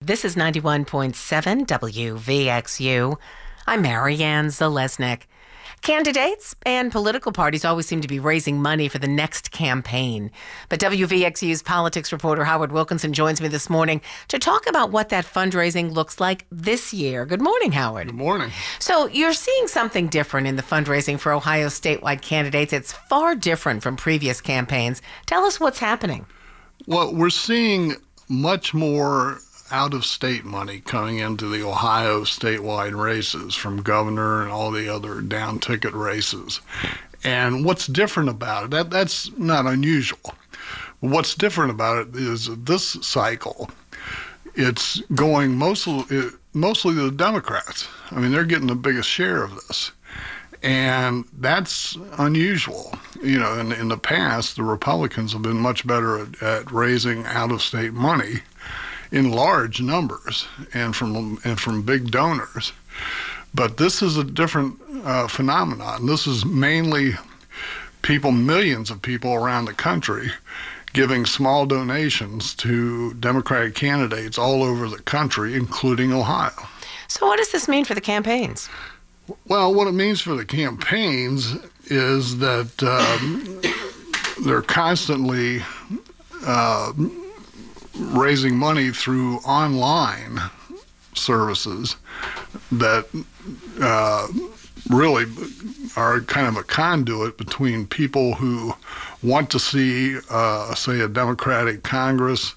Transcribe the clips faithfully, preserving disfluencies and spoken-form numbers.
This is ninety-one point seven W V X U. I'm Marianne Zalesnik. Candidates and political parties always seem to be raising money for the next campaign. But W V X U's politics reporter Howard Wilkinson joins me this morning to talk about what that fundraising looks like this year. Good morning, Howard. Good morning. So you're seeing something different in the fundraising for Ohio statewide candidates. It's far different from previous campaigns. Tell us what's happening. Well, we're seeing much more out-of-state money coming into the Ohio statewide races from governor and all the other down-ticket races. And what's different about it, that, that's not unusual. What's different about it is this cycle, it's going mostly, mostly to the Democrats. I mean, they're getting the biggest share of this. And that's unusual. You know, in, in the past, the Republicans have been much better at, at raising out-of-state money in large numbers and from and from big donors. But this is a different uh, phenomenon. This is mainly people, millions of people around the country giving small donations to Democratic candidates all over the country, including Ohio. So what does this mean for the campaigns? Well, what it means for the campaigns is that um, they're constantly uh, raising money through online services that uh, really are kind of a conduit between people who want to see, uh, say, a Democratic Congress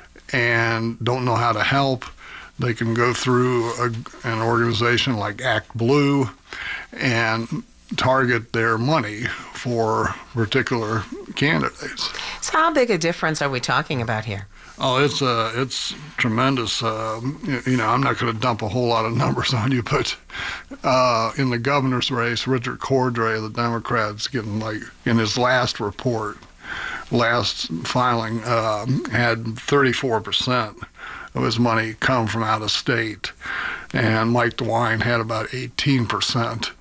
and don't know how to help. They can go through a, an organization like Act Blue and target their money for particular candidates. So how big a difference are we talking about here? Oh, it's uh, it's tremendous. Uh, you know, I'm not going to dump a whole lot of numbers on you, but uh, in the governor's race, Richard Cordray of the Democrats, getting like in his last report, last filing, uh, had thirty-four percent of his money come from out of state, and Mike DeWine had about eighteen percent.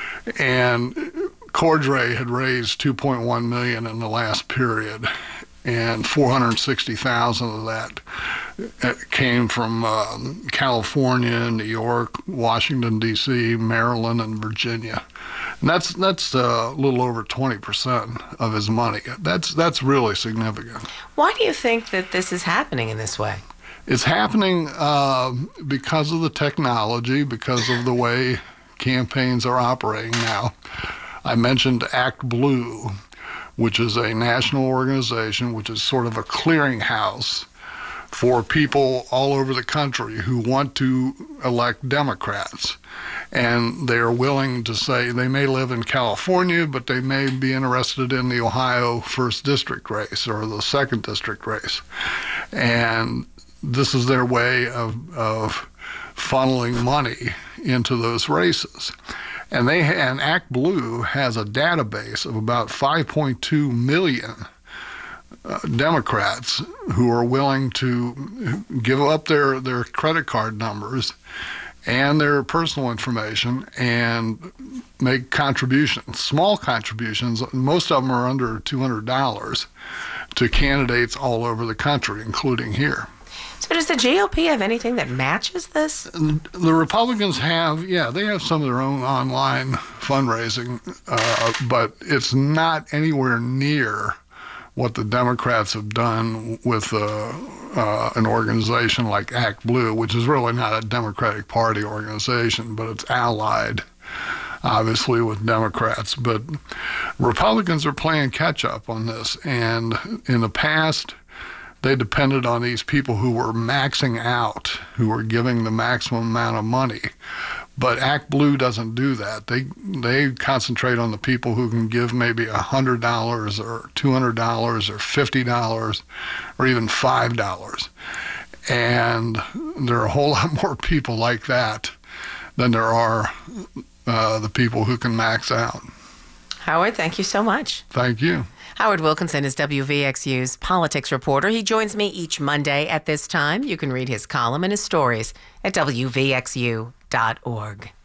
And Cordray had raised two point one million dollars in the last period, and four hundred sixty thousand dollars of that came from uh, California, New York, Washington, D C, Maryland, and Virginia. And that's that's a little over twenty percent of his money. That's that's really significant. Why do you think that this is happening in this way? It's happening uh, because of the technology, because of the way campaigns are operating now. I mentioned Act Blue, which is a national organization, which is sort of a clearinghouse for people all over the country who want to elect Democrats. And they are willing to say they may live in California, but they may be interested in the Ohio first district race or the second district race. And this is their way of, of funneling money into those races. And they and Act Blue has a database of about five point two million uh, Democrats who are willing to give up their, their credit card numbers and their personal information and make contributions, small contributions. Most of them are under two hundred dollars to candidates all over the country, including here. So does the G O P have anything that matches this? The Republicans have, yeah, they have some of their own online fundraising, uh, but it's not anywhere near what the Democrats have done with uh, uh, an organization like Act Blue, which is really not a Democratic Party organization, but it's allied, obviously, with Democrats. But Republicans are playing catch-up on this, and in the past, they depended on these people who were maxing out, who were giving the maximum amount of money. But Act Blue doesn't do that. They they concentrate on the people who can give maybe one hundred dollars or two hundred dollars or fifty dollars or even five dollars. And there are a whole lot more people like that than there are uh, the people who can max out. Howard, thank you so much. Thank you. Howard Wilkinson is W V X U's politics reporter. He joins me each Monday at this time. You can read his column and his stories at W V X U dot org.